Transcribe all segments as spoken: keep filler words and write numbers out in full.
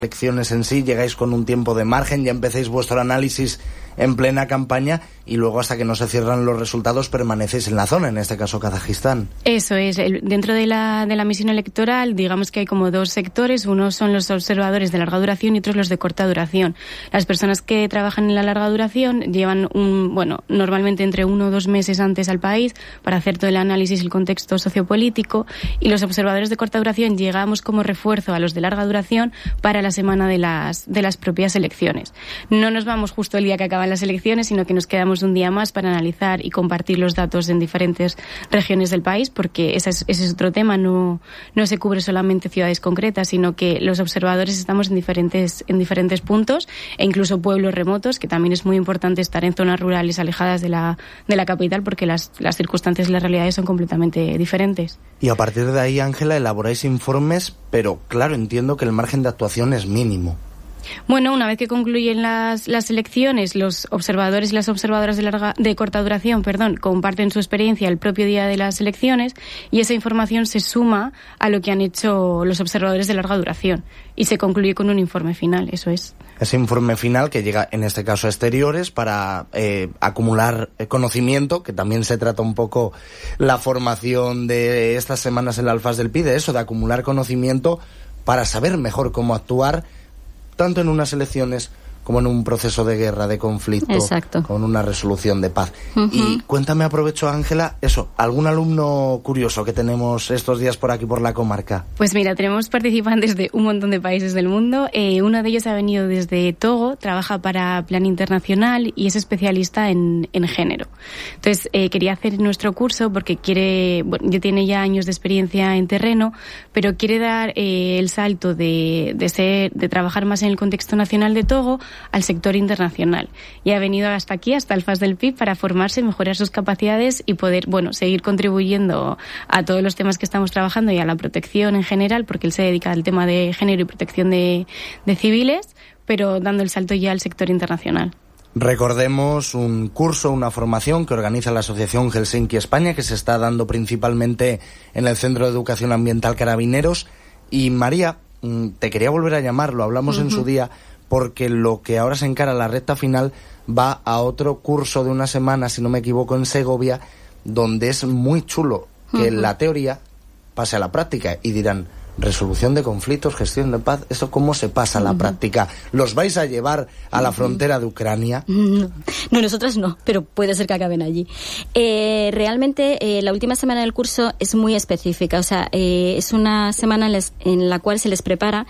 elecciones en sí, llegáis con un tiempo de margen, ya empecéis vuestro análisis en plena campaña y luego hasta que no se cierran los resultados permanecéis en la zona, en este caso Kazajistán. Eso es, el, dentro de la, de la misión electoral digamos que hay como dos sectores, unos son los observadores de larga duración y otros los de corta duración. Las personas que trabajan en la larga duración llevan un, bueno, normalmente entre uno o dos meses antes al país para hacer todo el análisis y el contexto sociopolítico, y los observadores de corta duración llegamos como refuerzo a los de larga duración para la semana de las, de las propias elecciones. No nos vamos justo el día que acaban las elecciones, sino que nos quedamos un día más para analizar y compartir los datos en diferentes regiones del país, porque ese es, ese es otro tema, no, no se cubre solamente ciudades concretas, sino que los observadores estamos en diferentes, en diferentes puntos, e incluso pueblos remotos, que también es muy importante estar en zonas rurales alejadas de la, de la capital, porque las, las circunstancias y las realidades son completamente diferentes. Y a partir de ahí, Ángela, elaboráis informes, pero claro, entiendo que el margen de actuación es mínimo. Bueno, una vez que concluyen las, las elecciones, los observadores y las observadoras de, larga, de corta duración, perdón, comparten su experiencia el propio día de las elecciones, y esa información se suma a lo que han hecho los observadores de larga duración y se concluye con un informe final, eso es. Ese informe final que llega, en este caso, a exteriores para eh, acumular conocimiento, que también se trata un poco la formación de estas semanas en la Alfaz del Pi, de eso, de acumular conocimiento para saber mejor cómo actuar tanto en unas elecciones como en un proceso de guerra, de conflicto, exacto, con una resolución de paz. Uh-huh. Y cuéntame, aprovecho, Ángela, eso, ¿algún alumno curioso que tenemos estos días por aquí, por la comarca? Pues mira, tenemos participantes de un montón de países del mundo. Eh, uno de ellos ha venido desde Togo, trabaja para Plan Internacional y es especialista en, en género. Entonces, eh, quería hacer nuestro curso porque quiere, bueno, ya tiene ya años de experiencia en terreno, pero quiere dar eh, el salto de, de ser, de trabajar más en el contexto nacional de Togo al sector internacional, y ha venido hasta aquí, hasta el F A S del P I B, para formarse, mejorar sus capacidades y poder, bueno, seguir contribuyendo a todos los temas que estamos trabajando y a la protección en general, porque él se dedica al tema de género y protección de, de civiles, pero dando el salto ya al sector internacional. Recordemos un curso, una formación que organiza la Asociación Helsinki España, que se está dando principalmente en el Centro de Educación Ambiental Carabineros. Y María, te quería volver a llamar, lo hablamos uh-huh. en su día, porque lo que ahora se encara, la recta final, va a otro curso de una semana, si no me equivoco, en Segovia, donde es muy chulo que uh-huh. la teoría pase a la práctica, y dirán, resolución de conflictos, gestión de paz, ¿eso cómo se pasa a la uh-huh. práctica? ¿Los vais a llevar a la uh-huh. frontera de Ucrania? No, no, nosotras no, pero puede ser que acaben allí. Eh, realmente, eh, la última semana del curso es muy específica, o sea, eh, es una semana en, les, en la cual se les prepara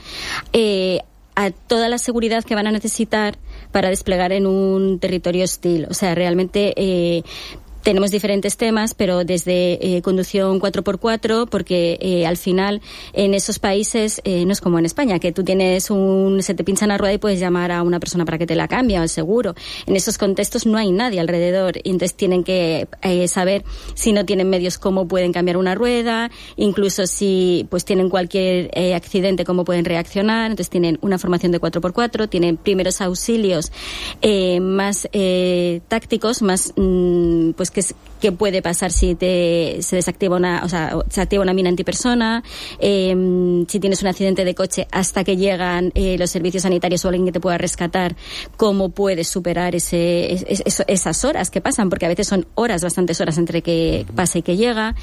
eh, a toda la seguridad que van a necesitar para desplegar en un territorio hostil. O sea, realmente eh, tenemos diferentes temas, pero desde eh, conducción cuatro por cuatro, porque eh, al final en esos países eh, no es como en España, que tú tienes un, se te pincha una rueda y puedes llamar a una persona para que te la cambie, o al seguro. En esos contextos no hay nadie alrededor, y entonces tienen que eh, saber si no tienen medios cómo pueden cambiar una rueda, incluso si pues tienen cualquier eh, accidente cómo pueden reaccionar. Entonces tienen una formación de cuatro por cuatro, tienen primeros auxilios eh, más eh, tácticos, más mm, pues que qué puede pasar si te se desactiva una, o sea, se activa una mina antipersona, eh, si tienes un accidente de coche hasta que llegan eh, los servicios sanitarios o alguien que te pueda rescatar, cómo puedes superar ese, es, esas horas que pasan, porque a veces son horas, bastantes horas entre que pasa y que llega.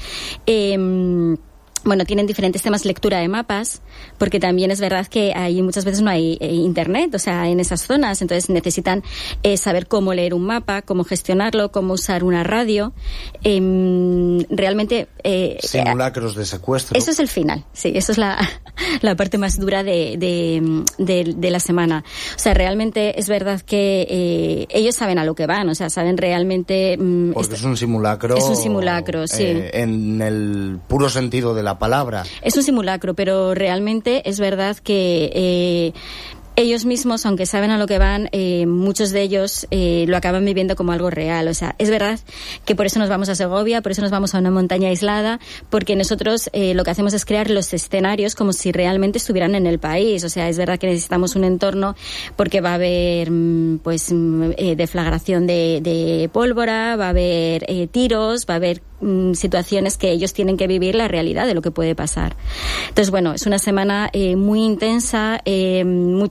Eh, Bueno, tienen diferentes temas, lectura de mapas, porque también es verdad que ahí muchas veces no hay eh, internet, o sea, en esas zonas, entonces necesitan eh, saber cómo leer un mapa, cómo gestionarlo, cómo usar una radio. Eh, realmente... Eh, Simulacros de secuestro. Eso es el final, sí, eso es la, la parte más dura de, de, de, de la semana. O sea, realmente es verdad que eh, ellos saben a lo que van, o sea, saben realmente... Mm, porque es un simulacro... Es un simulacro, sí. Eh, en el puro sentido de la palabra. Es un simulacro, pero realmente es verdad que eh, ellos mismos, aunque saben a lo que van, eh, muchos de ellos eh, lo acaban viviendo como algo real. O sea, es verdad que por eso nos vamos a Segovia, por eso nos vamos a una montaña aislada, porque nosotros eh, lo que hacemos es crear los escenarios como si realmente estuvieran en el país. O sea, es verdad que necesitamos un entorno porque va a haber pues eh, deflagración de, de pólvora, va a haber eh, tiros, va a haber mm, situaciones que ellos tienen que vivir la realidad de lo que puede pasar. Entonces, bueno, es una semana eh, muy intensa, eh, muy,